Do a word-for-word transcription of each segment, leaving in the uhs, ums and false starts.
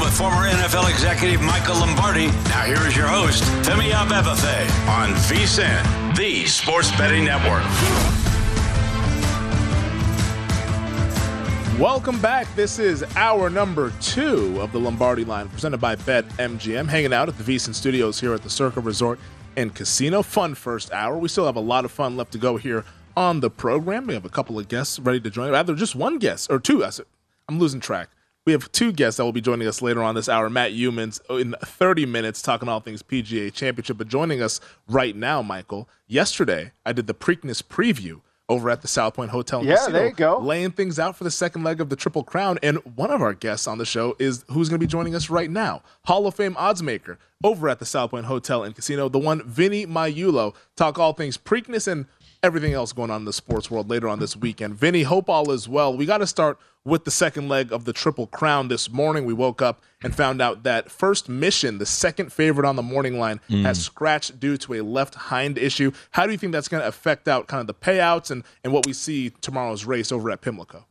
with former N F L executive Michael Lombardi. Now here is your host, Femi Abebefe, on V S I N, the Sports Betting Network. Welcome back. This is hour number two of the Lombardi Line, presented by BetMGM. Hanging out at the V S I N studios here at the Circa Resort and Casino. Fun first hour. We still have a lot of fun left to go here on the program. We have a couple of guests ready to join. Rather, just one guest, or two. I'm losing track. We have two guests that will be joining us later on this hour. Matt Youmans in thirty minutes talking all things P G A Championship. But joining us right now, Michael, yesterday I did the Preakness preview over at the South Point Hotel and yeah, Casino, there you go. laying things out for the second leg of the Triple Crown. And one of our guests on the show is who's going to be joining us right now, Hall of Fame oddsmaker over at the South Point Hotel and Casino, the one Vinny Magliulo, talk all things Preakness and everything else going on in the sports world later on this weekend. Vinny, hope all is well. We got to start with the second leg of the Triple Crown this morning. We woke up and found out that First Mission, the second favorite on the morning line, mm. has scratched due to a left hind issue. How do you think that's going to affect out kind of the payouts and, and what we see tomorrow's race over at Pimlico?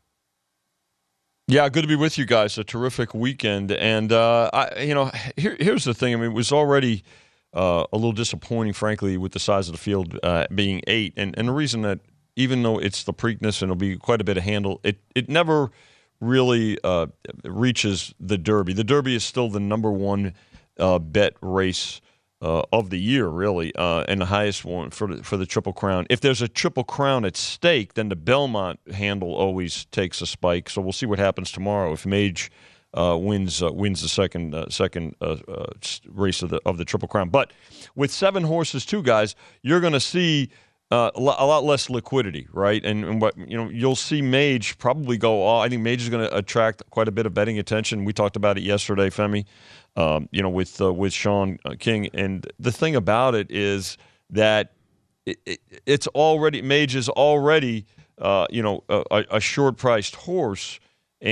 Yeah, good to be with you guys. A terrific weekend. And, uh, I, you know, here, here's the thing. I mean, it was already uh, a little disappointing, frankly, with the size of the field uh, being eight. And, and the reason that even though it's the Preakness and it'll be quite a bit of handle, it, it never really uh, reaches the Derby. The Derby is still the number one uh, bet race uh, of the year, really, uh, and the highest one for the, for the Triple Crown. If there's a Triple Crown at stake, then the Belmont handle always takes a spike. So we'll see what happens tomorrow if Mage uh, wins uh, wins the second uh, second uh, uh, race of the of the Triple Crown. But with seven horses, too, guys, you're going to see Uh, a lot less liquidity, right? And, and what you know, you'll see Mage probably go all. I think Mage is going to attract quite a bit of betting attention. We talked about it yesterday, Femi. Um, you know, with uh, with Sean King. And the thing about it is that it, it, it's already Mage is already uh, you know a, a short-priced horse,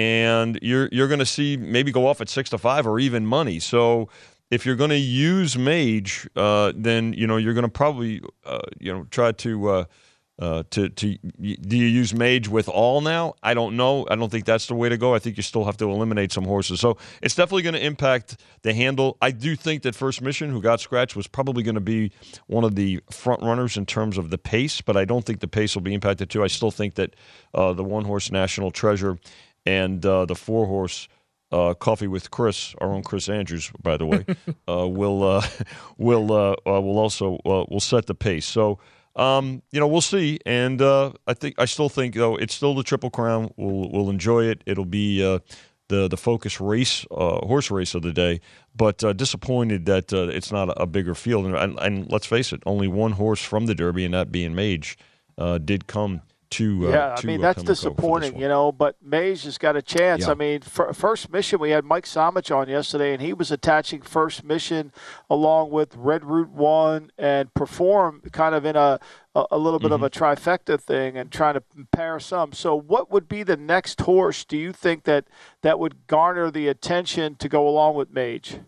and you're you're going to see maybe go off at six to five or even money. So if you're going to use Mage, uh, then you know you're going to probably uh, you know try to uh, uh, to to do you use Mage with all now? I don't know. I don't think that's the way to go. I think you still have to eliminate some horses. So it's definitely going to impact the handle. I do think that First Mission, who got scratched, was probably going to be one of the front runners in terms of the pace, but I don't think the pace will be impacted too. I still think that uh, the one horse National Treasure and uh, the four horse. Uh, Coffee with Chris, our own Chris Andrews, by the way, uh, will uh, will uh, uh, will also uh, will set the pace. So um, you know we'll see, and uh, I think I still think though it's still the Triple Crown. We'll we'll enjoy it. It'll be uh, the the focus race, uh, horse race of the day. But uh, disappointed that uh, it's not a, a bigger field. And, and, and let's face it, only one horse from the Derby, and that being Mage, uh, did come. To, uh, yeah, I to, mean, uh, that's disappointing, you know, but Mays has got a chance. Yeah. I mean, for, First Mission, we had Mike Samich on yesterday, and he was attaching First Mission along with Red Route one and Perform kind of in a, a, a little bit mm-hmm. of a trifecta thing and trying to pair some. So what would be the next horse, do you think, that, that would garner the attention to go along with Mage?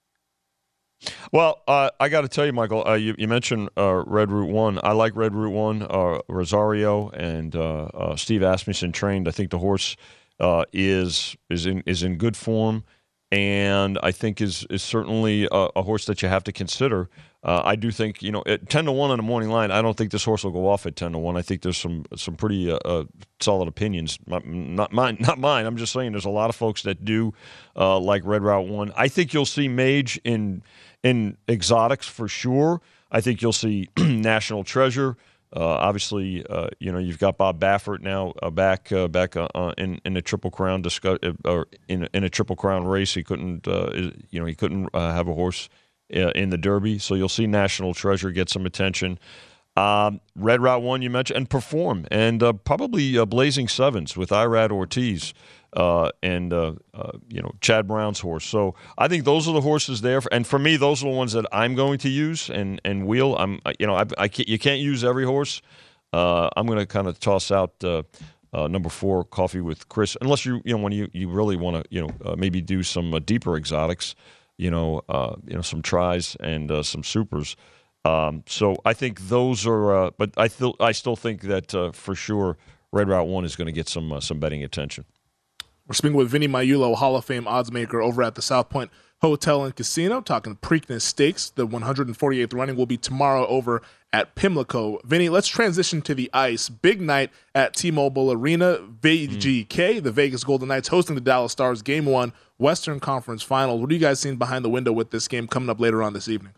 Well, uh, I got to tell you, Michael, uh, you, you mentioned uh, Red Route one. I like Red Route one. Uh, Rosario and uh, uh, Steve Asmussen trained. I think the horse uh, is is in is in good form, and I think is is certainly a, a horse that you have to consider. Uh, I do think, you know, at ten to one on the morning line, I don't think this horse will go off at ten to one. I think there's some some pretty uh, uh, solid opinions. Not, not mine, not mine. I'm just saying there's a lot of folks that do uh, like Red Route one. I think you'll see Mage in in exotics for sure. I think you'll see National Treasure. Uh, obviously, uh, you know, you've got Bob Baffert now uh, back uh, back uh, uh, in in a Triple Crown discuss, uh, or in in a Triple Crown race. He couldn't, uh, you know, he couldn't uh, have a horse uh, in the Derby. So you'll see National Treasure get some attention. Um, Red Route one you mentioned, and Perform, and uh, probably uh, Blazing Sevens with Irad Ortiz uh, and uh, uh, you know Chad Brown's horse. So I think those are the horses there, for, and for me, those are the ones that I'm going to use and and wheel. I'm you know I, I can't, you can't use every horse. Uh, I'm going to kind of toss out uh, uh, number four, Coffee with Chris, unless you you know when you, you really want to you know uh, maybe do some uh, deeper exotics, you know uh, you know some tries and uh, some supers. Um, so I think those are, uh, but I still I still think that uh, for sure Red Route One is going to get some uh, some betting attention. We're speaking with Vinny Magliulo, Hall of Fame odds maker over at the South Point Hotel and Casino, talking Preakness Stakes. The one hundred forty-eighth running will be tomorrow over at Pimlico. Vinny, let's transition to the ice. Big night at T-Mobile Arena. V G K, mm. the Vegas Golden Knights, hosting the Dallas Stars. Game one, Western Conference Finals. What are you guys seeing behind the window with this game coming up later on this evening?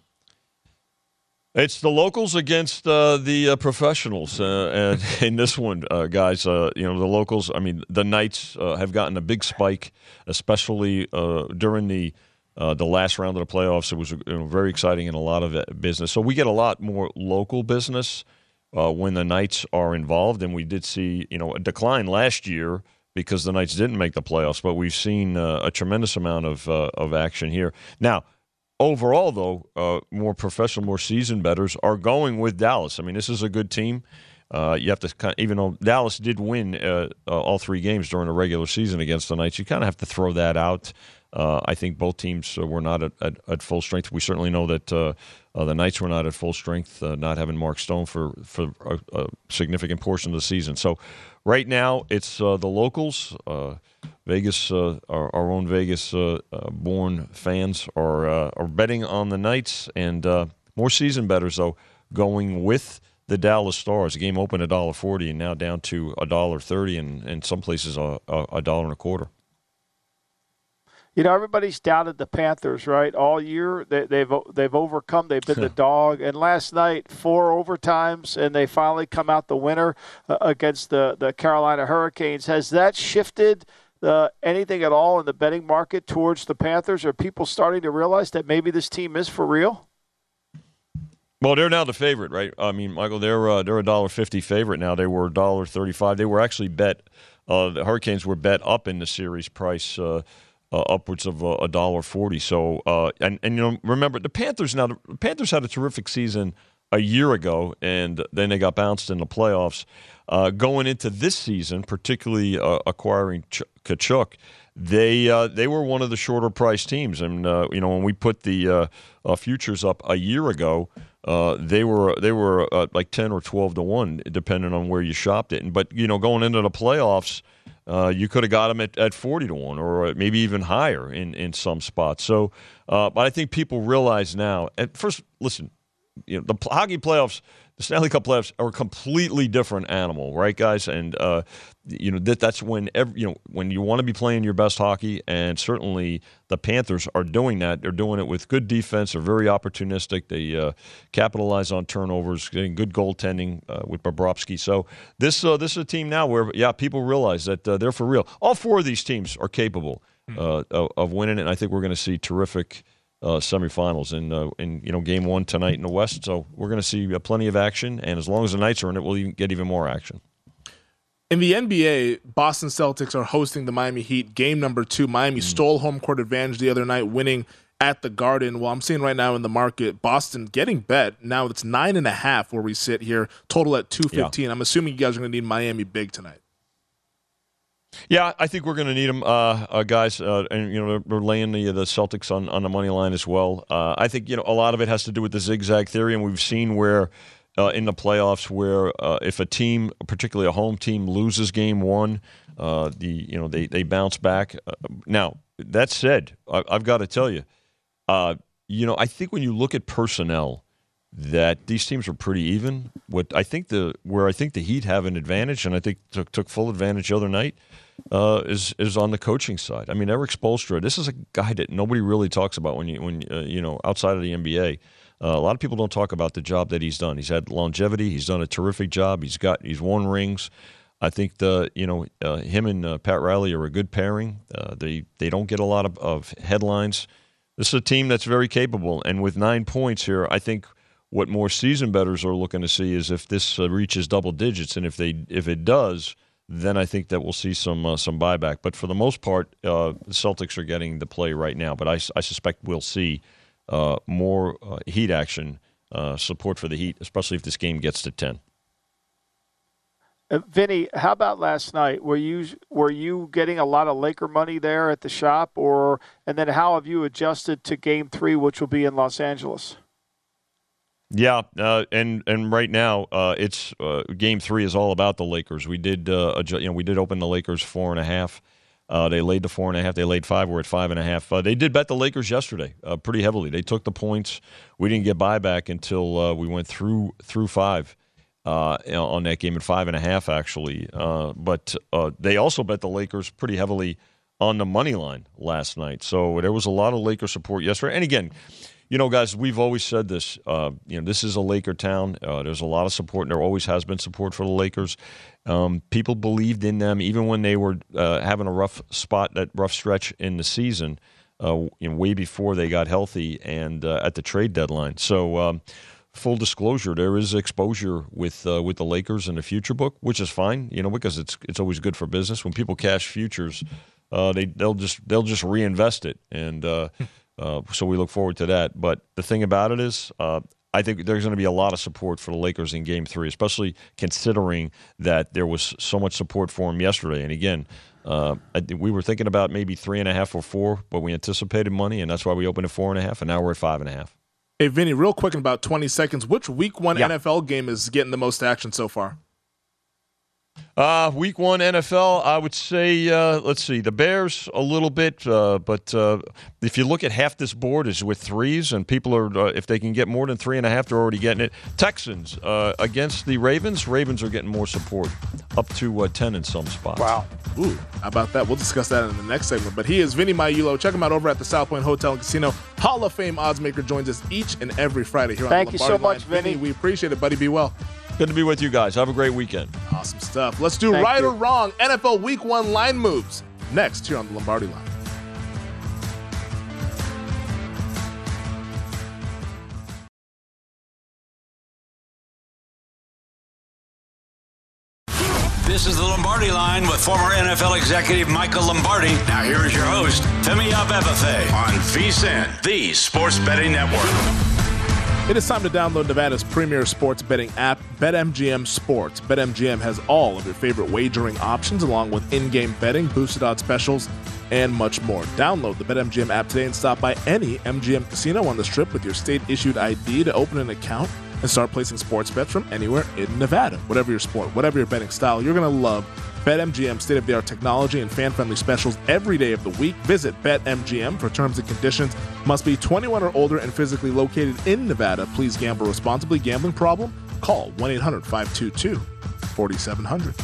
It's the locals against uh, the uh, professionals, uh, and in this one, uh, guys, uh, you know, the locals, I mean, the Knights uh, have gotten a big spike, especially uh, during the uh, the last round of the playoffs. It was you know, very exciting and a lot of business. So we get a lot more local business uh, when the Knights are involved, and we did see, you know, a decline last year because the Knights didn't make the playoffs, but we've seen uh, a tremendous amount of uh, of action here. Now, overall, though, uh, more professional, more seasoned bettors are going with Dallas. I mean, this is a good team. Uh, you have to, kind of, even though Dallas did win uh, uh, all three games during the regular season against the Knights, you kind of have to throw that out. Uh, I think both teams uh, were not at, at, at full strength. We certainly know that uh, uh, the Knights were not at full strength, uh, not having Mark Stone for, for a, a significant portion of the season. So right now, it's uh, the locals. Uh, Vegas, uh, our, our own Vegas-born uh, uh, fans are uh, are betting on the Knights, and uh, more seasoned bettors, though, going with the Dallas Stars. The game opened at one dollar forty and now down to one dollar thirty, and in some places a, a, a dollar and a quarter. You know, everybody's doubted the Panthers, right? All year they, they've they've overcome. They've been the dog. And last night, four overtimes, and they finally come out the winner uh, against the, the Carolina Hurricanes. Has that shifted uh, anything at all in the betting market towards the Panthers? Are people starting to realize that maybe this team is for real? Well, they're now the favorite, right? I mean, Michael, they're uh, they're a one dollar fifty favorite now. They were one dollar thirty-five. They were actually bet uh, – the Hurricanes were bet up in the series price uh Uh, upwards of a uh, dollar forty. So, uh, and and you know, remember the Panthers. Now, the Panthers had a terrific season a year ago, and then they got bounced in the playoffs. Uh, going into this season, particularly uh, acquiring Ch- Tkachuk, they uh, they were one of the shorter price teams. And uh, you know, when we put the uh, uh, futures up a year ago, uh, they were they were uh, like ten or twelve to one, depending on where you shopped it. And but you know, going into the playoffs. Uh, you could have got them at, at forty to one or maybe even higher in, in some spots. So, uh, but I think people realize now, and first, listen, you know, the hockey playoffs, the Stanley Cup playoffs are a completely different animal, right, guys? And, uh, you know, that that's when, every, you know, when you want to be playing your best hockey, and certainly the Panthers are doing that. They're doing it with good defense. They're very opportunistic. They uh, capitalize on turnovers, getting good goaltending uh, with Bobrovsky. So this uh, this is a team now where, yeah, people realize that uh, they're for real. All four of these teams are capable uh, of, of winning it, and I think we're going to see terrific uh, semifinals in, uh, in you know game one tonight in the West. So we're going to see uh, plenty of action, and as long as the Knights are in it, we'll even get even more action. In the N B A, Boston Celtics are hosting the Miami Heat. Game number two. Miami mm. stole home court advantage the other night, winning at the Garden. Well, I'm seeing right now in the market, Boston getting bet. Now it's nine and a half where we sit here. Total at two fifteen. Yeah. I'm assuming you guys are going to need Miami big tonight. Yeah, I think we're going to need them, uh, uh, guys. Uh, and you know, we're laying the the Celtics on, on the money line as well. Uh, I think you know a lot of it has to do with the zigzag theory, and we've seen where. Uh, in the playoffs, where uh, if a team, particularly a home team, loses game one, uh, the you know they they bounce back. Uh, now that said, I, I've got to tell you, uh, you know I think when you look at personnel, that these teams are pretty even. What I think the where I think the Heat have an advantage, and I think took took full advantage the other night, uh, is is on the coaching side. I mean, Erik Spoelstra, this is a guy that nobody really talks about when you when uh, you know outside of the N B A. Uh, a lot of people don't talk about the job that he's done. He's had longevity. He's done a terrific job. He's got he's won rings. I think the you know uh, him and uh, Pat Riley are a good pairing. Uh, they they don't get a lot of, of headlines. This is a team that's very capable, and with nine points here, I think what more seasoned bettors are looking to see is if this uh, reaches double digits, and if they if it does, then I think that we'll see some uh, some buyback. But for the most part, uh, the Celtics are getting the play right now. But I I suspect we'll see. Uh, more uh, Heat action, uh, support for the Heat, especially if this game gets to ten. Uh, Vinny, how about last night? Were you were you getting a lot of Laker money there at the shop, or and then how have you adjusted to Game Three, which will be in Los Angeles? Yeah, uh, and and right now uh, it's uh, Game Three is all about the Lakers. We did uh, adjust, you know we did open the Lakers four and a half. Uh, they laid the four and a half. They laid five. We're at five and a half. Uh, they did bet the Lakers yesterday uh, pretty heavily. They took the points. We didn't get buyback until uh, we went through through five uh, on that game at five and a half, actually. Uh, but uh, they also bet the Lakers pretty heavily on the money line last night. So there was a lot of Laker support yesterday. And again, you know, guys, we've always said this. Uh, you know, this is a Laker town. Uh, there's a lot of support, and there always has been support for the Lakers. Um, people believed in them even when they were uh, having a rough spot, that rough stretch in the season, uh, you know, way before they got healthy and uh, at the trade deadline. So, um, full disclosure, there is exposure with uh, with the Lakers in the future book, which is fine, you know, because it's it's always good for business. When people cash futures, uh, they they'll just they'll just reinvest it, and uh, uh, so we look forward to that. But the thing about it is, uh, I think there's going to be a lot of support for the Lakers in Game Three, especially considering that there was so much support for them yesterday. And again, uh, I think we were thinking about maybe three and a half or four, but we anticipated money, and that's why we opened at four and a half, and now we're at five and a half. Hey, Vinny, real quick in about twenty seconds, which Week One yeah. N F L game is getting the most action so far? Uh, week one N F L, I would say, uh, let's see, the Bears a little bit, uh, but uh, if you look at half this board is with threes, and people are, uh, if they can get more than three and a half, they're already getting it. Texans uh, against the Ravens. Ravens are getting more support, up to uh, ten in some spots. Wow. Ooh, how about that? We'll discuss that in the next segment. But he is Vinny Maiulo. Check him out over at the South Point Hotel and Casino. Hall of Fame oddsmaker joins us each and every Friday here Thank on you the Lombardi so much, Line. Vinny. We appreciate it, buddy. Be well. Good to be with you guys. Have a great weekend. Awesome stuff. Let's do Thank right you. or wrong N F L Week One line moves next here on the Lombardi Line. This is the Lombardi Line with former N F L executive Michael Lombardi. Now here is your host, Femi Abebefe, on VSiN, the Sports Betting Network. It is time to download Nevada's premier sports betting app, BetMGM Sports. BetMGM has all of your favorite wagering options, along with in-game betting, boosted odds specials, and much more. Download the BetMGM app today and stop by any M G M casino on the Strip with your state-issued I D to open an account and start placing sports bets from anywhere in Nevada. Whatever your sport, whatever your betting style, you're going to love BetMGM state-of-the-art technology and fan-friendly specials every day of the week. Visit BetMGM for terms and conditions. Must be twenty-one or older and physically located in Nevada. Please gamble responsibly. Gambling problem? Call one eight hundred five two two four seven zero zero.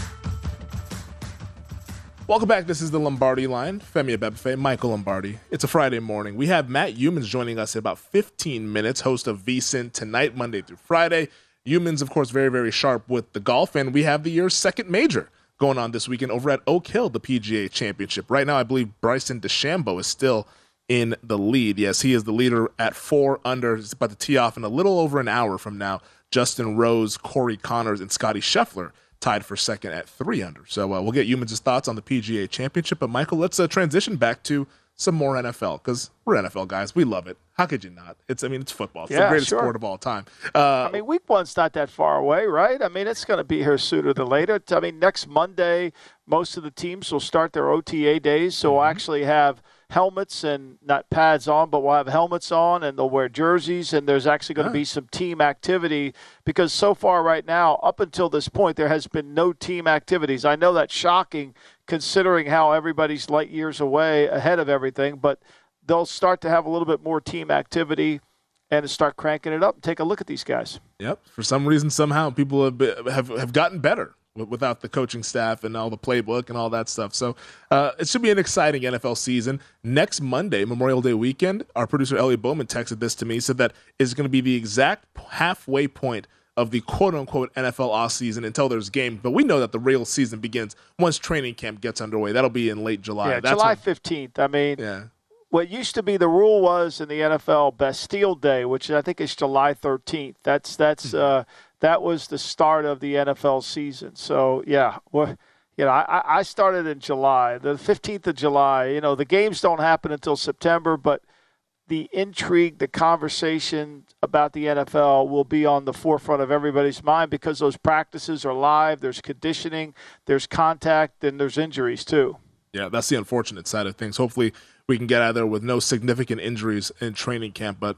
Welcome back. This is the Lombardi Line. Femi Abebefe, Michael Lombardi. It's a Friday morning. We have Matt Youmans joining us in about fifteen minutes, host of VSiN Tonight, Monday through Friday. Youmans, of course, very, very sharp with the golf, and we have the year's second major going on this weekend over at Oak Hill, the P G A Championship. Right now, I believe Bryson DeChambeau is still in the lead. Yes, he is the leader at four under. He's about to tee off in a little over an hour from now. Justin Rose, Corey Connors, and Scotty Scheffler tied for second at three under. So uh, we'll get Youmans' thoughts on the P G A Championship. But, Michael, let's uh, transition back to some more N F L, because we're N F L guys. We love it. How could you not? It's, I mean, it's football. It's yeah, the greatest sure. sport of all time. Uh, I mean, week one's not that far away, right? I mean, it's going to be here sooner than later. I mean, next Monday, most of the teams will start their O T A days, so we'll actually have helmets and not pads on, but we'll have helmets on, and they'll wear jerseys, and there's actually going to be some team activity, because so far right now, up until this point, there has been no team activities. I know that's shocking considering how everybody's light years away ahead of everything, but they'll start to have a little bit more team activity and start cranking it up. Take a look at these guys. Yep. For some reason, somehow, people have been, have, have gotten better without the coaching staff and all the playbook and all that stuff. So uh, it should be an exciting N F L season. Next Monday, Memorial Day weekend, our producer Elliot Bowman texted this to me, said that it's going to be the exact halfway point of the quote-unquote N F L offseason until there's game. But we know that the real season begins once training camp gets underway. That'll be in late July. Yeah, That's July when, fifteenth. I mean, yeah. What used to be the rule was in the N F L Bastille Day, which I think is July thirteenth. That's that's uh, that was the start of the N F L season. So yeah, well, you know, I, I started in July, the fifteenth of July. You know, the games don't happen until September, but the intrigue, the conversation about the N F L will be on the forefront of everybody's mind because those practices are live. There's conditioning, there's contact, and there's injuries too. Yeah, that's the unfortunate side of things. Hopefully we can get out of there with no significant injuries in training camp. But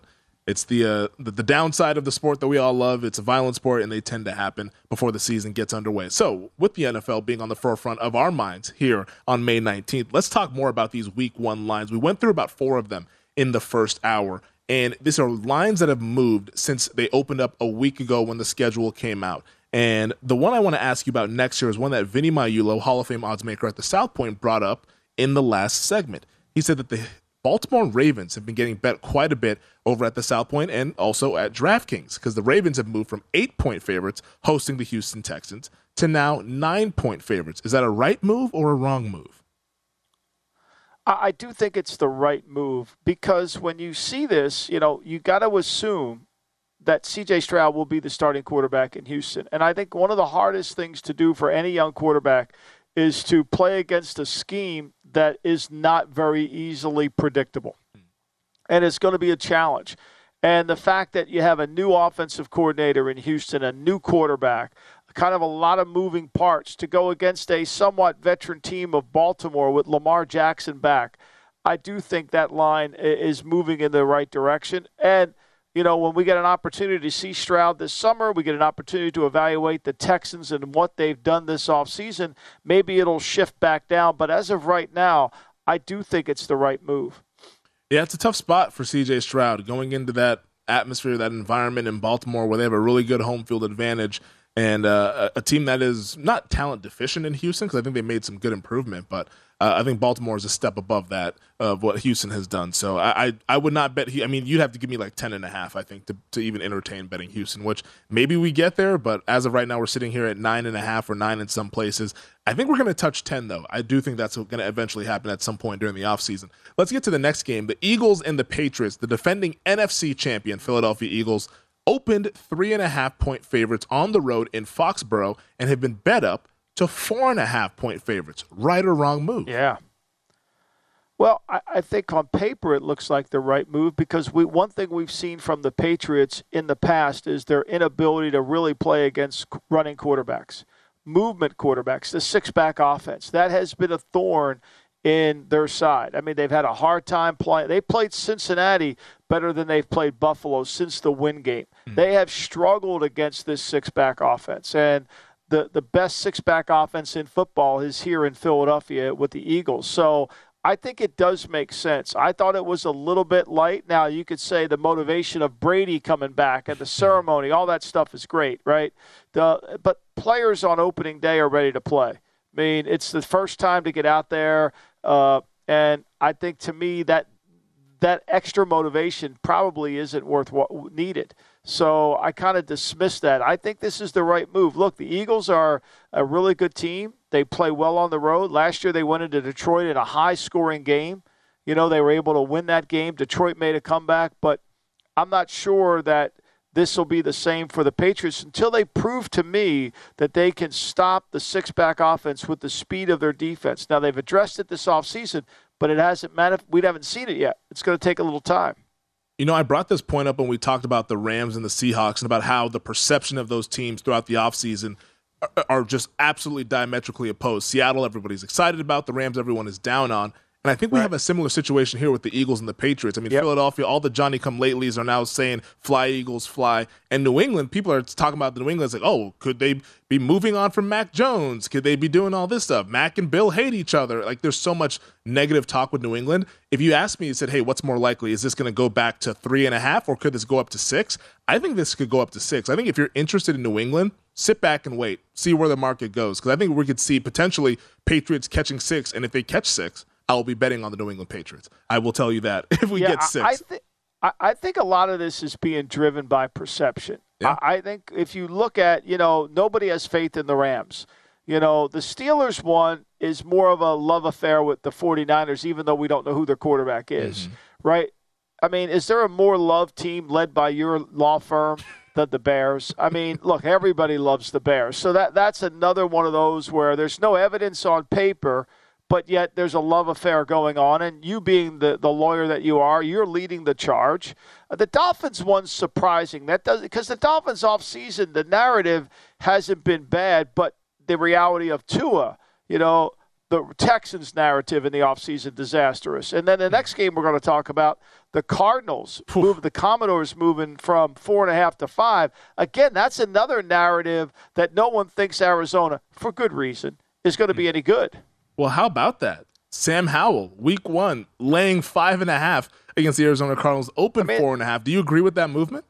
It's the, uh, the the downside of the sport that we all love. It's a violent sport, and they tend to happen before the season gets underway. So, with the N F L being on the forefront of our minds here on May nineteenth, let's talk more about these Week One lines. We went through about four of them in the first hour, and these are lines that have moved since they opened up a week ago when the schedule came out. And the one I want to ask you about next year is one that Vinny Maiulo, Hall of Fame oddsmaker at the South Point, brought up in the last segment. He said that the Baltimore Ravens have been getting bet quite a bit over at the South Point and also at DraftKings, because the Ravens have moved from eight-point favorites hosting the Houston Texans to now nine-point favorites. Is that a right move or a wrong move? I do think it's the right move, because when you see this, you know, you got to assume that C J Stroud will be the starting quarterback in Houston. And I think one of the hardest things to do for any young quarterback is to play against a scheme that is not very easily predictable. And it's going to be a challenge. And the fact that you have a new offensive coordinator in Houston, a new quarterback, kind of a lot of moving parts to go against a somewhat veteran team of Baltimore with Lamar Jackson back, I do think that line is moving in the right direction. And, you know, when we get an opportunity to see Stroud this summer, we get an opportunity to evaluate the Texans and what they've done this offseason, maybe it'll shift back down. But as of right now, I do think it's the right move. Yeah, it's a tough spot for C J Stroud going into that atmosphere, that environment in Baltimore where they have a really good home field advantage and uh, a team that is not talent deficient in Houston, because I think they made some good improvement, but uh, I think Baltimore is a step above that of what Houston has done. So I, I, I would not bet. I mean, you'd have to give me like ten and a half, I think, to, to even entertain betting Houston, which maybe we get there. But as of right now, we're sitting here at nine and a half or nine in some places. I think we're going to touch ten, though. I do think that's going to eventually happen at some point during the offseason. Let's get to the next game. The Eagles and the Patriots, the defending N F C champion Philadelphia Eagles, opened three and a half point favorites on the road in Foxborough and have been bet up to four and a half point favorites. Right or wrong move? Yeah. Well, I, I think on paper it looks like the right move, because we one thing we've seen from the Patriots in the past is their inability to really play against running quarterbacks, movement quarterbacks, the six-back offense. That has been a thorn in their side. I mean, they've had a hard time playing. They played Cincinnati better than they've played Buffalo since the win game. Mm. They have struggled against this six-back offense. And the, the best six-back offense in football is here in Philadelphia with the Eagles. So I think it does make sense. I thought it was a little bit light. Now, you could say the motivation of Brady coming back and the ceremony, all that stuff is great, right? The, but players on opening day are ready to play. I mean, it's the first time to get out there. Uh, and I think, to me, that that extra motivation probably isn't worth what needed. So I kind of dismiss that. I think this is the right move. Look, the Eagles are a really good team. They play well on the road. Last year they went into Detroit in a high-scoring game. You know, they were able to win that game. Detroit made a comeback, but I'm not sure that this will be the same for the Patriots until they prove to me that they can stop the six-back offense with the speed of their defense. Now, they've addressed it this offseason, but it hasn't manif- we haven't seen it yet. It's going to take a little time. You know, I brought this point up when we talked about the Rams and the Seahawks and about how the perception of those teams throughout the offseason are, are just absolutely diametrically opposed. Seattle, everybody's excited about. The Rams, everyone is down on. And I think we right. have a similar situation here with the Eagles and the Patriots. I mean, yep. Philadelphia, all the Johnny-come-latelys are now saying, fly, Eagles, fly. And New England, people are talking about the New England. It's like, oh, could they be moving on from Mac Jones? Could they be doing all this stuff? Mac and Bill hate each other. Like, there's so much negative talk with New England. If you asked me, you said, hey, what's more likely? Is this going to go back to three and a half, or could this go up to six? I think this could go up to six. I think if you're interested in New England, sit back and wait. See where the market goes. Because I think we could see potentially Patriots catching six, and if they catch six, I will be betting on the New England Patriots. I will tell you that if we yeah, get six. I, th- I think a lot of this is being driven by perception. Yeah. I-, I think if you look at, you know, nobody has faith in the Rams. You know, the Steelers one is more of a love affair with the 49ers, even though we don't know who their quarterback is, mm-hmm. right? I mean, is there a more loved team led by your law firm than the Bears? I mean, look, everybody loves the Bears. So that that's another one of those where there's no evidence on paper, but yet there's a love affair going on, and you being the, the lawyer that you are, you're leading the charge. Uh, the Dolphins one's surprising. That does because the Dolphins offseason, the narrative hasn't been bad, but the reality of Tua, you know, the Texans narrative in the offseason, disastrous. And then the next game we're going to talk about, the Cardinals, move, the Commodores moving from four and a half to five. Again, that's another narrative that no one thinks Arizona, for good reason, is going to be any good. Well, how about that? Sam Howell, week one, laying five and a half against the Arizona Cardinals, open I mean, four and a half. Do you agree with that movement?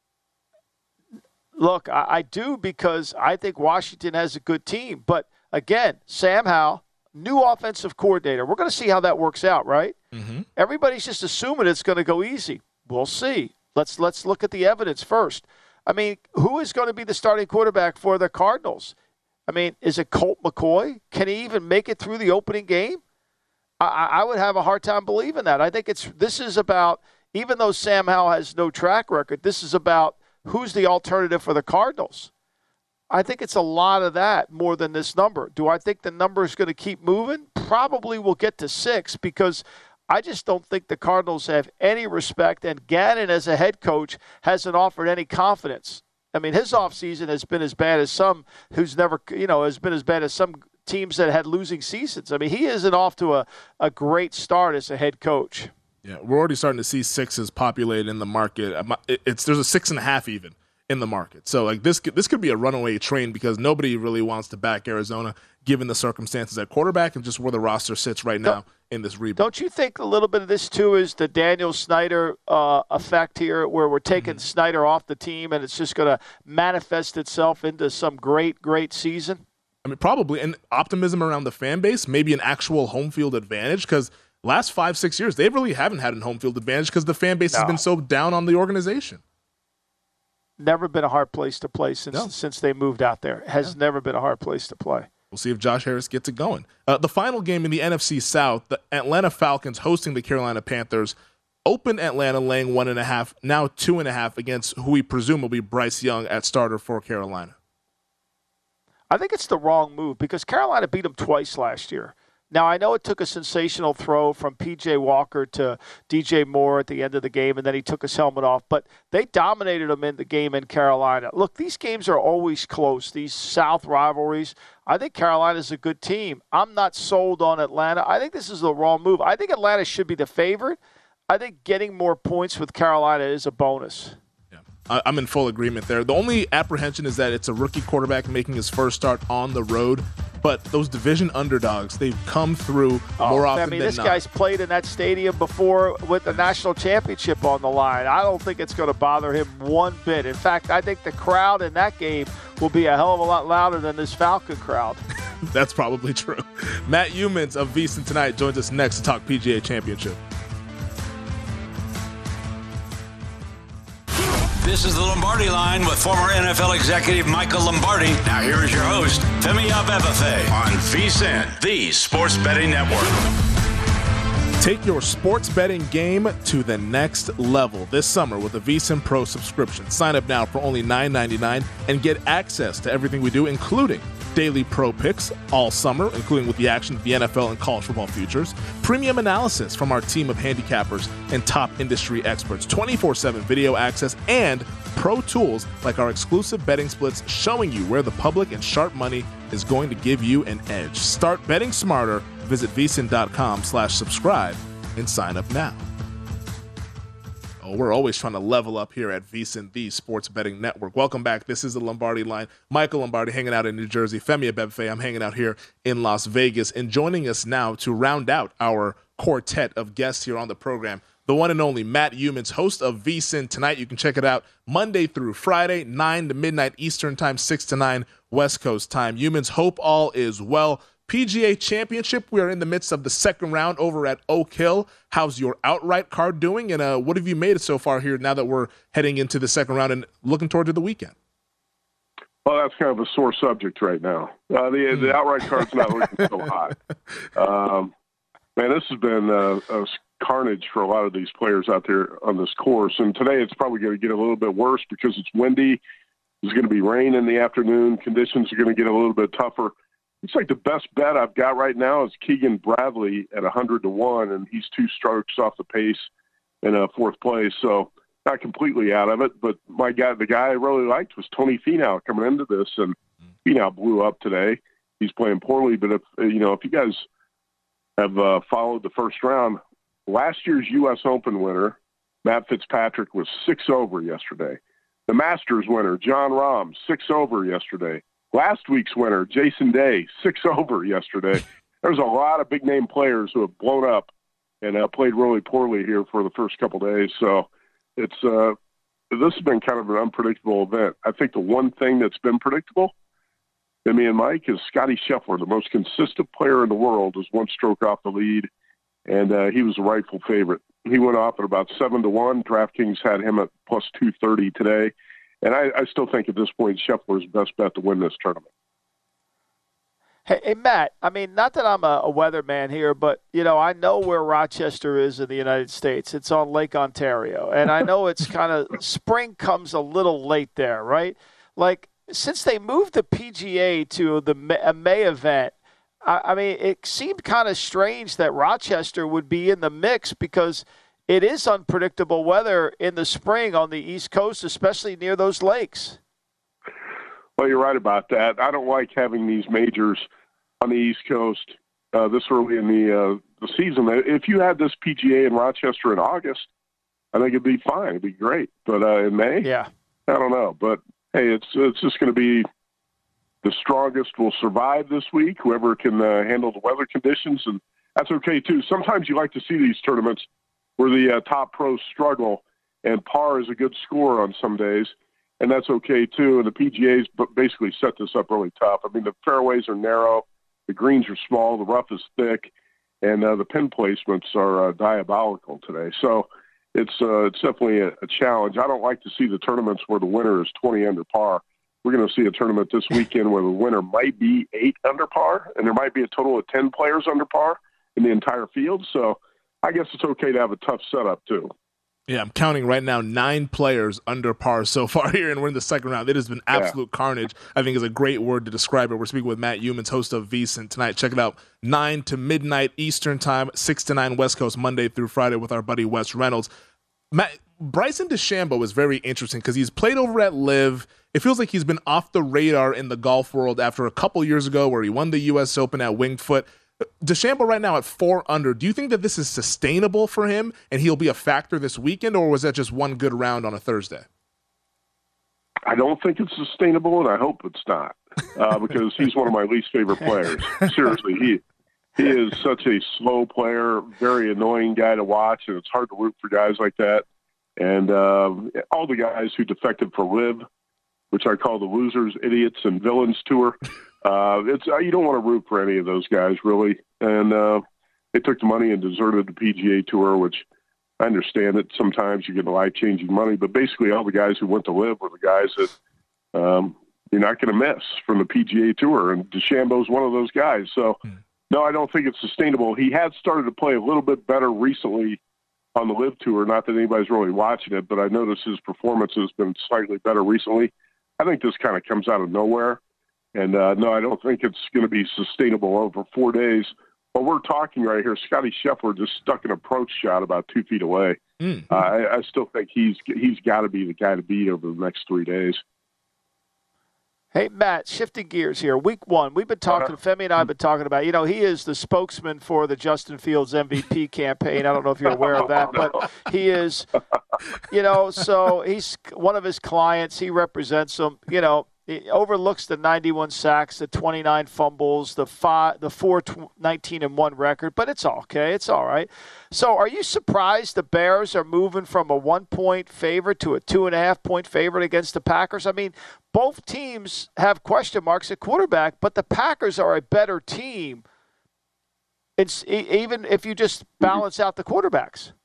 Look, I, I do, because I think Washington has a good team. But again, Sam Howell, new offensive coordinator. We're going to see how that works out, right? Mm-hmm. Everybody's just assuming it's going to go easy. We'll see. Let's let's look at the evidence first. I mean, who is going to be the starting quarterback for the Cardinals? I mean, is it Colt McCoy? Can he even make it through the opening game? I, I would have a hard time believing that. I think it's this is about, even though Sam Howell has no track record, this is about who's the alternative for the Cardinals. I think it's a lot of that more than this number. Do I think the number is going to keep moving? Probably we'll get to six, because I just don't think the Cardinals have any respect, and Gannon as a head coach hasn't offered any confidence. I mean, his offseason has been as bad as some who's never, you know, has been as bad as some teams that had losing seasons. I mean, he isn't off to a, a great start as a head coach. Yeah, we're already starting to see sixes populate in the market. It's there's a six and a half even in the market. So like this this could be a runaway train, because nobody really wants to back Arizona given the circumstances at quarterback and just where the roster sits right now don't, in this rebuild. Don't you think a little bit of this too is the Daniel Snyder uh, effect here, where we're taking mm-hmm. Snyder off the team and it's just going to manifest itself into some great, great season? I mean, probably. And optimism around the fan base, maybe an actual home field advantage, because last five, six years, they really haven't had a home field advantage because the fan base no. has been so down on the organization. Never been a hard place to play since no. since they moved out there. It has yeah. never been a hard place to play. We'll see if Josh Harris gets it going. Uh, the final game in the N F C South, the Atlanta Falcons hosting the Carolina Panthers, opened Atlanta laying one and a half, now two and a half against who we presume will be Bryce Young at starter for Carolina. I think it's the wrong move, because Carolina beat them twice last year. Now, I know it took a sensational throw from P J Walker to D J Moore at the end of the game, and then he took his helmet off. But they dominated them in the game in Carolina. Look, these games are always close, these South rivalries. I think Carolina's a good team. I'm not sold on Atlanta. I think this is the wrong move. I think Atlanta should be the favorite. I think getting more points with Carolina is a bonus. I'm in full agreement there. The only apprehension is that it's a rookie quarterback making his first start on the road. But those division underdogs, they've come through oh, more often than not. I mean, this not. guy's played in that stadium before with the national championship on the line. I don't think it's going to bother him one bit. In fact, I think the crowd in that game will be a hell of a lot louder than this Falcon crowd. That's probably true. Matt Youmans of VSiN Tonight joins us next to talk P G A Championship. This is the Lombardi Line with former N F L executive Michael Lombardi. Now here is your host, Femi Abebefe, on VSiN, the Sports Betting Network. Take your sports betting game to the next level this summer with a VSiN Pro subscription. Sign up now for only nine ninety-nine and get access to everything we do, including daily pro picks all summer, including with the action of the N F L and college football futures, premium analysis from our team of handicappers and top industry experts, twenty-four seven video access, and pro tools like our exclusive betting splits showing you where the public and sharp money is going to give you an edge. Start betting smarter. Visit VSiN.com slash subscribe and sign up now. Oh, we're always trying to level up here at VSiN, the Sports Betting Network. Welcome back. This is the Lombardi Line. Michael Lombardi hanging out in New Jersey. Femi Abebefe, I'm hanging out here in Las Vegas. And joining us now to round out our quartet of guests here on the program, the one and only Matt Youmans, host of VSiN Tonight. You can check it out Monday through Friday, nine to midnight Eastern Time, six to nine West Coast Time. Youmans, hope all is well. P G A Championship, we are in the midst of the second round over at Oak Hill. How's your outright card doing, and uh, what have you made so far here now that we're heading into the second round and looking toward to the weekend? Well, that's kind of a sore subject right now. Uh, the mm. the outright card's not looking so hot. Um, man, this has been uh, a carnage for a lot of these players out there on this course, and today it's probably going to get a little bit worse because it's windy. There's going to be rain in the afternoon. Conditions are going to get a little bit tougher. Looks like the best bet I've got right now is Keegan Bradley at one hundred to one, and he's two strokes off the pace in uh, fourth place. So not completely out of it, but my guy, the guy I really liked was Tony Finau coming into this, and Finau blew up today. He's playing poorly, but if you know if you guys have uh, followed the first round. Last year's U S Open winner, Matt Fitzpatrick, was six over yesterday. The Masters winner, John Rahm, six over yesterday. Last week's winner, Jason Day, six over yesterday. There's a lot of big-name players who have blown up and uh, played really poorly here for the first couple days. So it's uh, this has been kind of an unpredictable event. I think the one thing that's been predictable, to me and Mike, is Scotty Scheffler, the most consistent player in the world, is one stroke off the lead, and uh, he was the rightful favorite. He went off at about seven to one. DraftKings had him at plus two thirty today, and I, I still think at this point Scheffler's best bet to win this tournament. Hey, hey, Matt, I mean, not that I'm a, a weatherman here, but, you know, I know where Rochester is in the United States. It's on Lake Ontario, and I know it's kind of – spring comes a little late there, right? Like, since they moved the P G A to the May, a May event, I, I mean, it seemed kind of strange that Rochester would be in the mix because it is unpredictable weather in the spring on the East Coast, especially near those lakes. Well, you're right about that. I don't like having these majors on the East Coast uh, this early in the uh, the season. If you had this P G A in Rochester in August, I think it'd be fine. It'd be great. But uh, in May, yeah, I don't know. But hey, it's it's just going to be the strongest will survive this week. Whoever can uh, handle the weather conditions, and that's okay too. Sometimes you like to see these tournaments where the uh, top pros struggle, and par is a good score on some days. And that's okay, too. And the P G A's basically set this up really tough. I mean, the fairways are narrow, the greens are small, the rough is thick, and uh, the pin placements are uh, diabolical today. So it's uh, it's definitely a, a challenge. I don't like to see the tournaments where the winner is twenty under par. We're going to see a tournament this weekend where the winner might be eight under par, and there might be a total of ten players under par in the entire field. So I guess it's okay to have a tough setup, too. Yeah, I'm counting right now nine players under par so far here, and we're in the second round. It has been absolute yeah. carnage, I think is a great word to describe it. We're speaking with Matt Youmans, host of VSiN tonight. Check it out, nine to midnight Eastern time, six to nine West Coast, Monday through Friday with our buddy Wes Reynolds. Matt, Bryson DeChambeau is very interesting because he's played over at Live. It feels like he's been off the radar in the golf world after a couple years ago where he won the U S Open at Winged Foot. DeChambeau right now at four under. Do you think that this is sustainable for him and he'll be a factor this weekend, or was that just one good round on a Thursday? I don't think it's sustainable, and I hope it's not, uh, because he's one of my least favorite players. Seriously, he he is such a slow player, very annoying guy to watch, and it's hard to root for guys like that. And uh, all the guys who defected for Live, which I call the losers, idiots, and villains tour. Uh, it's uh, you don't want to root for any of those guys, really. And uh, they took the money and deserted the P G A Tour, which I understand that sometimes you get life-changing money. But basically all the guys who went to Live were the guys that um, you're not going to miss from the P G A Tour. And DeChambeau's one of those guys. So, hmm. no, I don't think it's sustainable. He had started to play a little bit better recently on the Live Tour. Not that anybody's really watching it, but I noticed his performance has been slightly better recently. I think this kind of comes out of nowhere. And, uh, no, I don't think it's going to be sustainable over four days. But we're talking right here, Scotty Scheffler just stuck an approach shot about two feet away. Mm. Uh, I, I still think he's he's got to be the guy to beat over the next three days. Hey, Matt, shifting gears here. Week one, we've been talking, uh-huh. Femi and I have been talking about, you know, he is the spokesman for the Justin Fields M V P campaign. I don't know if you're aware of that, but he is, you know, so he's one of his clients. He represents them, you know. He overlooks the ninety-one sacks, the twenty-nine fumbles, the five, the four nineteen and one record, but it's okay. It's all right. So are you surprised the Bears are moving from a one-point favorite to a two-and-a-half-point favorite against the Packers? I mean, both teams have question marks at quarterback, but the Packers are a better team, it's, even if you just balance out the quarterbacks.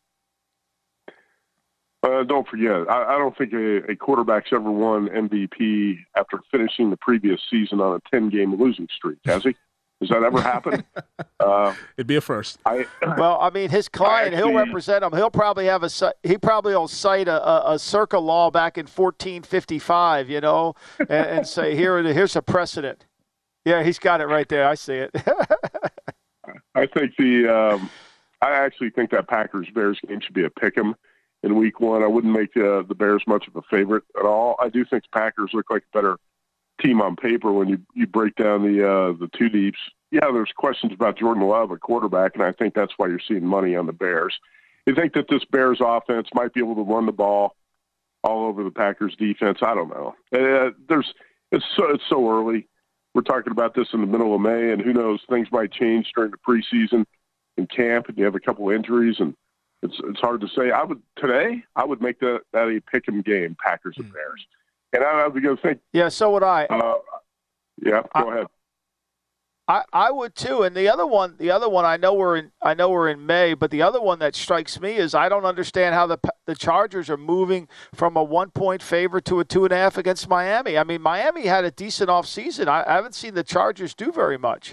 Uh, don't forget, I, I don't think a, a quarterback's ever won M V P after finishing the previous season on a ten-game losing streak, has he? Has that ever happened? Uh, It'd be a first. I, well, I mean, his client, actually, he'll represent him. He'll probably have a he probably will cite a, a, a circa law back in fourteen fifty-five, you know, and, and say here here's a precedent. Yeah, he's got it right there. I see it. I think the um, I actually think that Packers-Bears game should be a pick'em. In week one, I wouldn't make uh, the Bears much of a favorite at all. I do think the Packers look like a better team on paper when you, you break down the uh, the two deeps. yeah, there's questions about Jordan Love, a quarterback, and I think that's why you're seeing money on the Bears. You think that this Bears offense might be able to run the ball all over the Packers defense? I don't know. Uh, there's it's so it's so early. We're talking about this in the middle of May, and who knows, things might change during the preseason in camp, and you have a couple injuries, and it's it's hard to say. I would today, I would make that, that a pick 'em game, Packers and Bears. And I, I would go think. Yeah, so would I. Uh, yeah, go I, ahead. I, I would too. And the other one, the other one, I know we're in, I know we're in May, but the other one that strikes me is I don't understand how the the Chargers are moving from a one point favorite to a two and a half against Miami. I mean, Miami had a decent offseason. I, I haven't seen the Chargers do very much.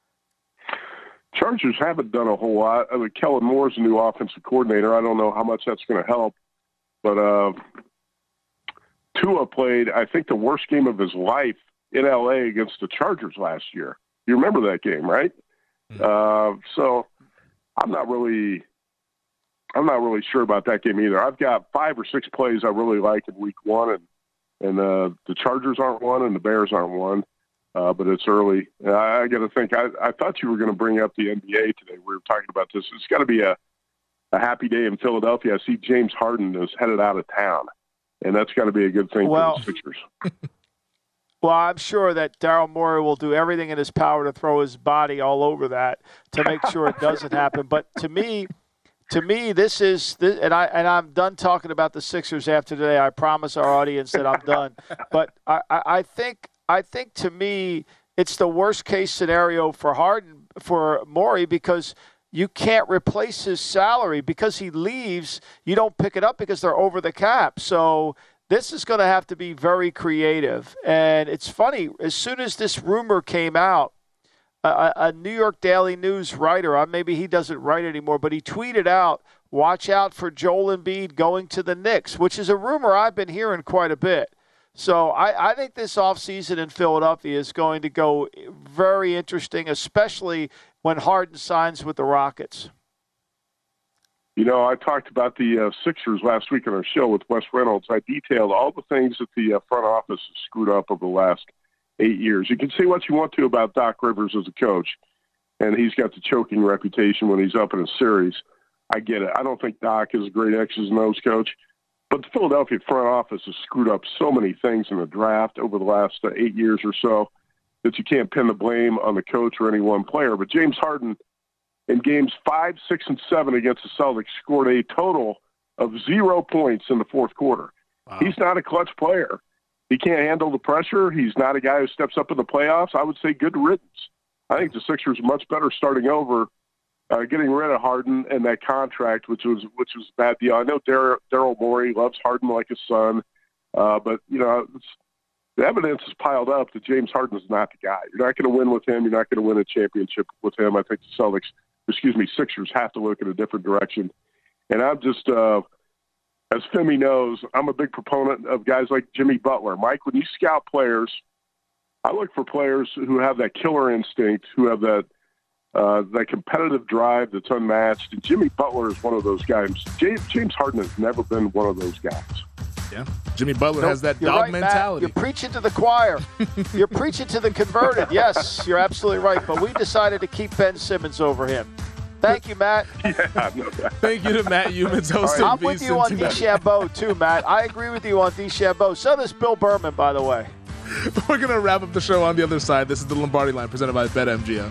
Chargers haven't done a whole lot. I mean, Kellen Moore's a new offensive coordinator. I don't know how much that's going to help, but uh, Tua played, I think, the worst game of his life in L A against the Chargers last year. You remember that game, right? Mm-hmm. Uh, so I'm not really, I'm not really sure about that game either. I've got five or six plays I really like in week one, and and uh, the Chargers aren't one, and the Bears aren't one. Uh, but it's early. I, I got to think. I, I thought you were going to bring up the N B A today. We were talking about this. It's got to be a, a happy day in Philadelphia. I see James Harden is headed out of town, and that's got to be a good thing well, for the Sixers. Well, I'm sure that Daryl Morey will do everything in his power to throw his body all over that to make sure it doesn't happen. But to me, to me, this is this, and I and I'm done talking about the Sixers after today. I promise our audience that I'm done. But I, I, I think I think to me it's the worst case scenario for Harden for Morey because you can't replace his salary because he leaves. You don't pick it up because they're over the cap. So. This is going to have to be very creative. And it's funny, as soon as this rumor came out, a, a New York Daily News writer, maybe he doesn't write anymore, but he tweeted out, watch out for Joel Embiid going to the Knicks, which is a rumor I've been hearing quite a bit. So I, I think this offseason in Philadelphia is going to go very interesting, especially when Harden signs with the Rockets. You know, I talked about the uh, Sixers last week on our show with Wes Reynolds. I detailed all the things that the uh, front office has screwed up over the last eight years. You can say what you want to about Doc Rivers as a coach, and he's got the choking reputation when he's up in a series. I get it. I don't think Doc is a great X's and O's coach, but the Philadelphia front office has screwed up so many things in the draft over the last uh, eight years or so that you can't pin the blame on the coach or any one player. But James Harden, in games five, six, and seven against the Celtics, scored a total of zero points in the fourth quarter. Wow. He's not a clutch player. He can't handle the pressure. He's not a guy who steps up in the playoffs. I would say good riddance. I think the Sixers are much better starting over, uh, getting rid of Harden and that contract, which was which was a bad deal. I know Daryl Morey loves Harden like his son, uh, but you know it's, the evidence is piled up that James Harden is not the guy. You're not going to win with him. You're not going to win a championship with him. I think the Celtics. Excuse me, Sixers have to look in a different direction. And I'm just, uh, as Femi knows, I'm a big proponent of guys like Jimmy Butler. Mike, when you scout players, I look for players who have that killer instinct, who have that uh, that competitive drive that's unmatched. And Jimmy Butler is one of those guys. James, James Harden has never been one of those guys. Yeah, Jimmy Butler nope, has that dog right, mentality. Matt. You're preaching to the choir. You're preaching to the converted. Yes, you're absolutely right. But we decided to keep Ben Simmons over him. Thank you, Matt. Yeah, no, Thank you to Matt Youmans, host right. of I'm with you on DeChambeau, too, Matt. I agree with you on DeChambeau. So does Bill Berman, by the way. We're going to wrap up the show on the other side. This is the Lombardi Line presented by BetMGM.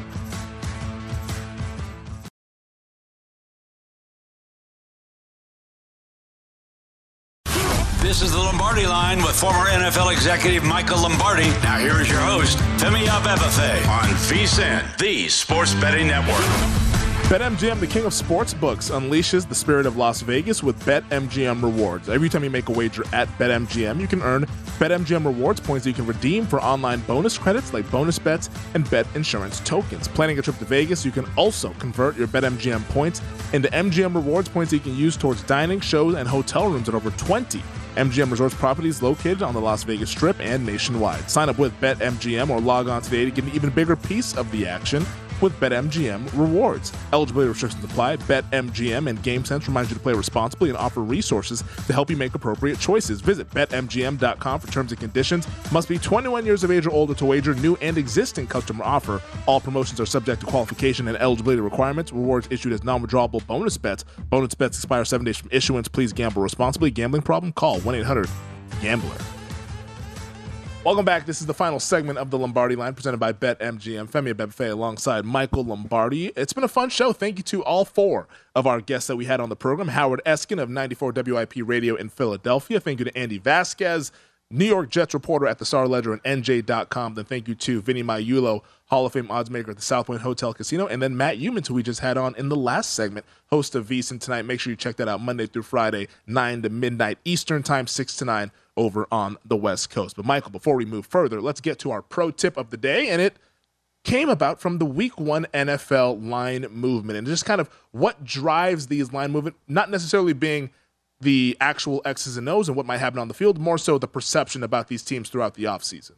This is the Lombardi Line with former N F L executive Michael Lombardi. Now here is your host, Femi Abebefe, on VSiN, the Sports Betting Network. BetMGM, the king of sportsbooks, unleashes the spirit of Las Vegas with BetMGM Rewards. Every time you make a wager at BetMGM, you can earn BetMGM Rewards points that you can redeem for online bonus credits like bonus bets and bet insurance tokens. Planning a trip to Vegas, you can also convert your BetMGM points into M G M Rewards points that you can use towards dining, shows, and hotel rooms at over twenty M G M Resorts properties located on the Las Vegas Strip and nationwide. Sign up with BetMGM or log on today to get an even bigger piece of the action. with BetMGM Rewards. Eligibility restrictions apply. BetMGM and GameSense remind you to play responsibly and offer resources to help you make appropriate choices. Visit Bet M G M dot com for terms and conditions. Must be twenty-one years of age or older to wager. New and existing customer offer. All promotions are subject to qualification and eligibility requirements. Rewards issued as non-withdrawable bonus bets. Bonus bets expire seven days from issuance. Please gamble responsibly. Gambling problem? Call one eight hundred gambler. Welcome back. This is the final segment of the Lombardi Line presented by BetMGM. Femi Abebefe alongside Michael Lombardi. It's been a fun show. Thank you to all four of our guests that we had on the program. Howard Eskin of ninety-four W I P Radio in Philadelphia. Thank you to Andy Vasquez, New York Jets reporter at the Star Ledger and N J dot com. Then thank you to Vinny Maiulo, Hall of Fame oddsmaker at the South Point Hotel Casino. And then Matt Youmans, who we just had on in the last segment, host of VSiN Tonight. Make sure you check that out Monday through Friday, nine to midnight Eastern Time, six to nine over on the West Coast. But Michael, before we move further, let's get to our pro tip of the day. And it came about from the week one N F L line movement and just kind of what drives these line movement, not necessarily being the actual X's and O's and what might happen on the field, more so the perception about these teams throughout the offseason.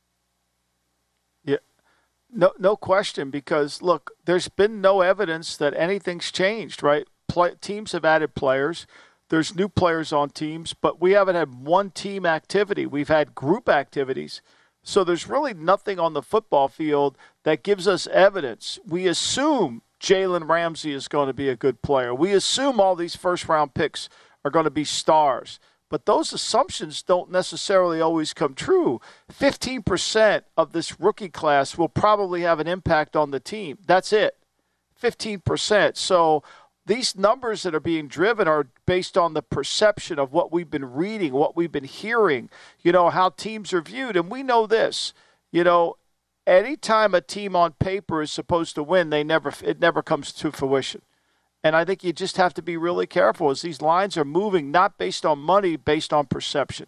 Yeah, no, no question, because, look, there's been no evidence that anything's changed, right? Play, teams have added players. There's new players on teams, but we haven't had one team activity. We've had group activities. So there's really nothing on the football field that gives us evidence. We assume Jalen Ramsey is going to be a good player. We assume all these first-round picks are going to be stars. But those assumptions don't necessarily always come true. fifteen percent of this rookie class will probably have an impact on the team. That's it, fifteen percent. So these numbers that are being driven are based on the perception of what we've been reading, what we've been hearing, you know, how teams are viewed. And we know this, you know, anytime a team on paper is supposed to win, they never it never comes to fruition. And I think you just have to be really careful as these lines are moving, not based on money, based on perception.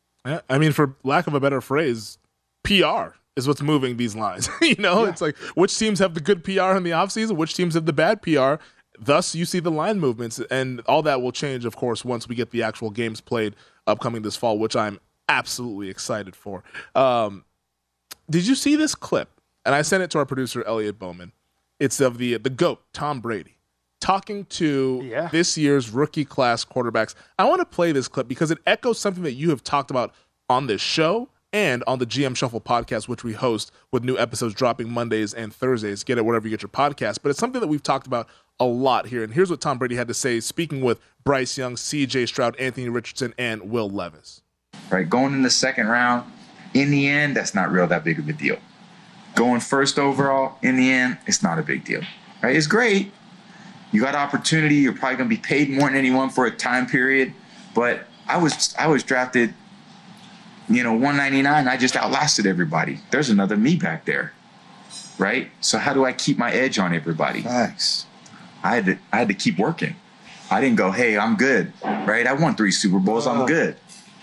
I mean, for lack of a better phrase, P R is what's moving these lines. you know, yeah. It's like which teams have the good P R in the offseason, which teams have the bad P R. Thus, you see the line movements, and all that will change, of course, once we get the actual games played upcoming this fall, which I'm absolutely excited for. Um, did you see this clip? And I sent it to our producer, Elliot Bowman. It's of the the GOAT, Tom Brady, talking to yeah. this year's rookie class quarterbacks. I want to play this clip because it echoes something that you have talked about on this show and on the G M Shuffle podcast, which we host with new episodes dropping Mondays and Thursdays. Get it wherever you get your podcast. But it's something that we've talked about a lot here. And here's what Tom Brady had to say, speaking with Bryce Young, C J Stroud, Anthony Richardson, and Will Levis. Right, going in the second round, in the end, that's not real that big of a deal. Going first overall, in the end, it's not a big deal. Right, it's great. You got opportunity. You're probably going to be paid more than anyone for a time period. But I was I was drafted, you know, one ninety-nine. I just outlasted everybody. There's another me back there, right? So how do I keep my edge on everybody? Thanks. I had to I had to keep working. I didn't go, hey, I'm good, right? I won three Super Bowls. I'm good.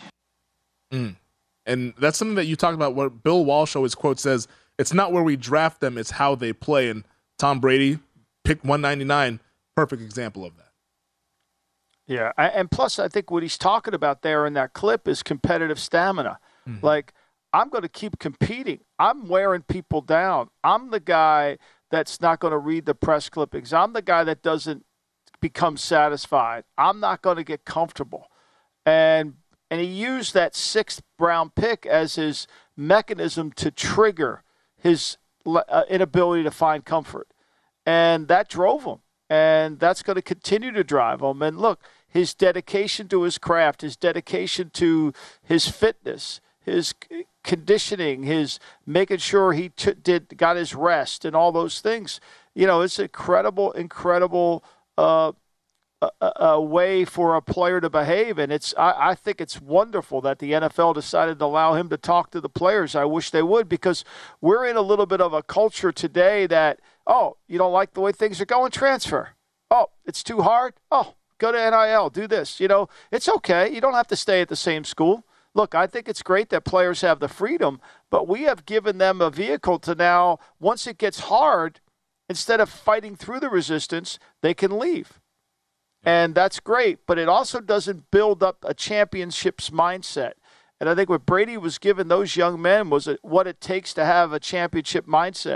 Mm. And that's something that you talked about. What Bill Walsh always quote says, "It's not where we draft them; it's how they play." And Tom Brady picked one ninety-nine. Perfect example of that. Yeah, and plus I think what he's talking about there in that clip is competitive stamina. Mm-hmm. Like, I'm going to keep competing. I'm wearing people down. I'm the guy that's not going to read the press clippings. I'm the guy that doesn't become satisfied. I'm not going to get comfortable. And and he used that sixth round pick as his mechanism to trigger his uh, inability to find comfort. And that drove him. And that's going to continue to drive him. And look, his dedication to his craft, his dedication to his fitness, his conditioning, his making sure he t- did got his rest and all those things. You know, it's incredible, incredible uh, a, a way for a player to behave. And it's I, I think it's wonderful that the N F L decided to allow him to talk to the players. I wish they would, because we're in a little bit of a culture today that, oh, you don't like the way things are going? Transfer. Oh, it's too hard? Oh, go to N I L. Do this. You know, it's okay. You don't have to stay at the same school. Look, I think it's great that players have the freedom, but we have given them a vehicle to now, once it gets hard, instead of fighting through the resistance, they can leave. And that's great, but it also doesn't build up a championship's mindset. And I think what Brady was giving those young men was what it takes to have a championship mindset.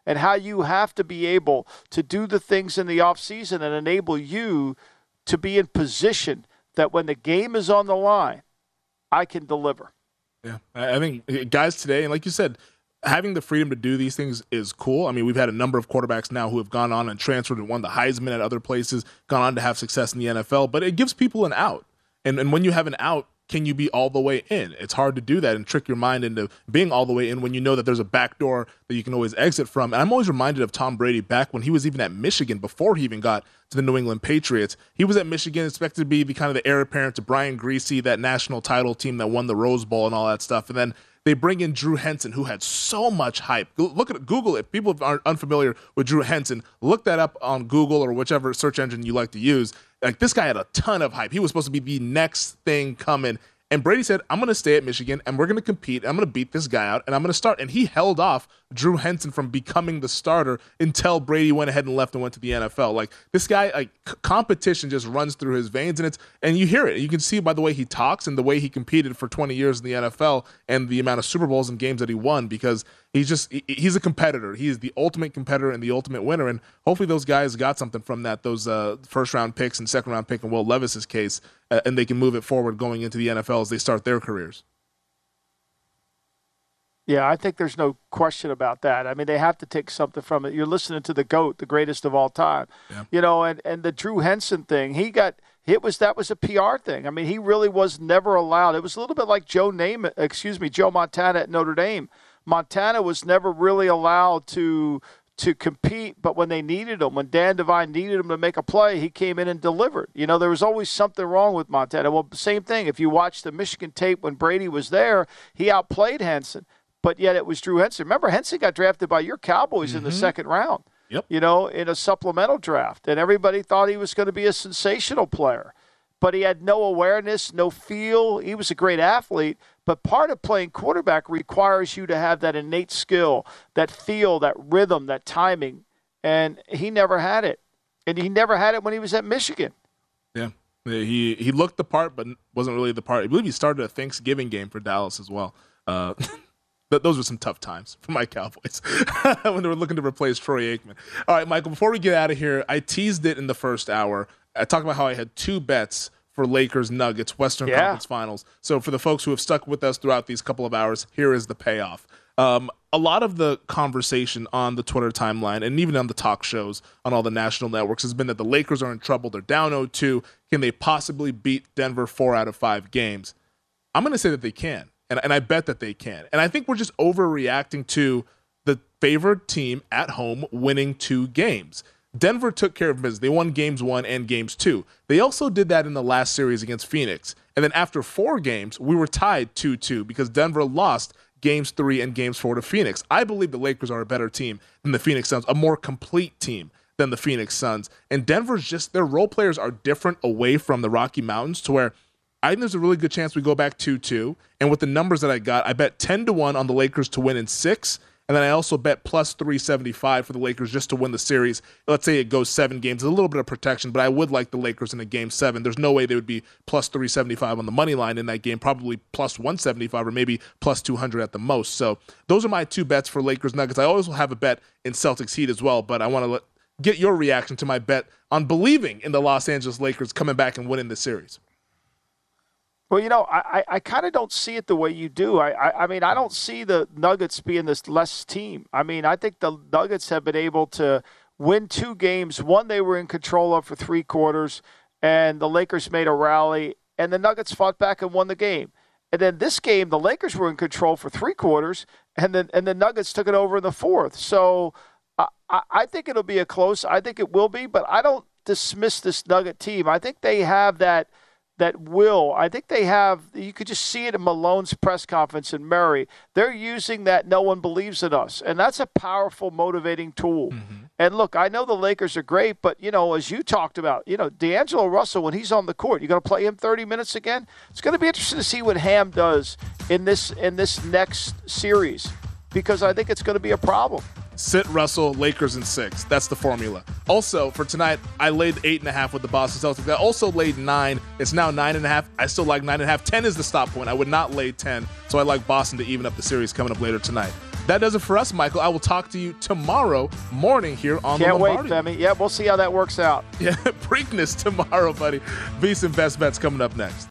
and how you have to be able to do the things in the offseason and enable you to be in position that when the game is on the line, I can deliver. Yeah, I think guys today, and like you said, having the freedom to do these things is cool. I mean, we've had a number of quarterbacks now who have gone on and transferred and won the Heisman at other places, gone on to have success in the N F L, but it gives people an out. And and when you have an out, can you be all the way in? It's hard to do that and trick your mind into being all the way in when you know that there's a back door that you can always exit from. And I'm always reminded of Tom Brady back when he was even at Michigan before he even got to the New England Patriots. He was at Michigan, expected to be the kind of the heir apparent to Brian Griese, that national title team that won the Rose Bowl and all that stuff. And then they bring in Drew Henson, who had so much hype. Look at Google. If people aren't unfamiliar with Drew Henson, look that up on Google or whichever search engine you like to use. Like, this guy had a ton of hype. He was supposed to be the next thing coming. And Brady said, I'm going to stay at Michigan, and we're going to compete. I'm going to beat this guy out, and I'm going to start. And he held off Drew Henson from becoming the starter until Brady went ahead and left and went to the N F L. Like, this guy, like, c- competition just runs through his veins, and it's and you hear it. You can see by the way he talks and the way he competed for twenty years in the N F L and the amount of Super Bowls and games that he won, because he's just he, he's a competitor. He's the ultimate competitor and the ultimate winner, and hopefully those guys got something from that, those uh, first-round picks and second-round pick in Will Levis's case, uh, and they can move it forward going into the N F L as they start their careers. Yeah, I think there's no question about that. I mean, they have to take something from it. You're listening to the GOAT, the greatest of all time. Yeah. You know, and, and the Drew Henson thing, he got it was that was a P R thing. I mean, he really was never allowed. It was a little bit like Joe Namath, excuse me, Joe Montana at Notre Dame. Montana was never really allowed to to compete, but when they needed him, when Dan Devine needed him to make a play, he came in and delivered. You know, there was always something wrong with Montana. Well, same thing. If you watch the Michigan tape when Brady was there, he outplayed Henson. But yet it was Drew Henson. Remember, Henson got drafted by your Cowboys mm-hmm. in the second round, yep. you know, in a supplemental draft. And everybody thought he was going to be a sensational player. But he had no awareness, no feel. He was a great athlete. But part of playing quarterback requires you to have that innate skill, that feel, that rhythm, that timing. And he never had it. And he never had it when he was at Michigan. Yeah. He, he looked the part, but wasn't really the part. I believe he started a Thanksgiving game for Dallas as well. Uh Those were some tough times for my Cowboys when they were looking to replace Troy Aikman. All right, Michael, before we get out of here, I teased it in the first hour. I talked about how I had two bets for Lakers Nuggets, Western yeah. Conference Finals. So for the folks who have stuck with us throughout these couple of hours, here is the payoff. Um, a lot of the conversation on the Twitter timeline and even on the talk shows on all the national networks has been that the Lakers are in trouble. They're down oh two. Can they possibly beat Denver four out of five games? I'm going to say that they can. And, and I bet that they can. And I think we're just overreacting to the favored team at home winning two games. Denver took care of business. They won games one and games two. They also did that in the last series against Phoenix. And then after four games, we were tied two two because Denver lost games three and games four to Phoenix. I believe the Lakers are a better team than the Phoenix Suns, a more complete team than the Phoenix Suns. And Denver's just, their role players are different away from the Rocky Mountains to where I think there's a really good chance we go back two two. And with the numbers that I got, I bet ten to one on the Lakers to win in six. And then I also bet plus three seventy-five for the Lakers just to win the series. Let's say it goes seven games. There's a little bit of protection, but I would like the Lakers in a game seven. There's no way they would be plus three seventy-five on the money line in that game, probably plus one seventy-five or maybe plus two hundred at the most. So those are my two bets for Lakers Nuggets. I always will have a bet in Celtics Heat as well, but I want to let, get your reaction to my bet on believing in the Los Angeles Lakers coming back and winning the series. Well, you know, I, I, I kind of don't see it the way you do. I, I I mean, I don't see the Nuggets being this less team. I mean, I think the Nuggets have been able to win two games. One they were in control of for three quarters, and the Lakers made a rally, and the Nuggets fought back and won the game. And then this game, the Lakers were in control for three quarters, and then and the Nuggets took it over in the fourth. So I, I think it'll be a close. I think it will be, but I don't dismiss this Nugget team. I think they have that – that will. I think they have, you could just see it in Malone's press conference in Murray. They're using that no one believes in us. And that's a powerful, motivating tool. Mm-hmm. And look, I know the Lakers are great, but, you know, as you talked about, you know, D'Angelo Russell, when he's on the court, you're going to play him thirty minutes again? It's going to be interesting to see what Ham does in this in this next series, because I think it's going to be a problem. Sit Russell, Lakers in six. That's the formula. Also, for tonight, I laid eight and a half with the Boston Celtics. I also laid nine. It's now nine and a half. I still like nine and a half. Ten is the stop point. I would not lay ten, so I like Boston to even up the series coming up later tonight. that does it for us, Michael. I will talk to you tomorrow morning here on Can't the Lombardi. wait, Femi. Yeah, we'll see how that works out. Yeah, Preakness tomorrow, buddy. VSiN Best Bets coming up next.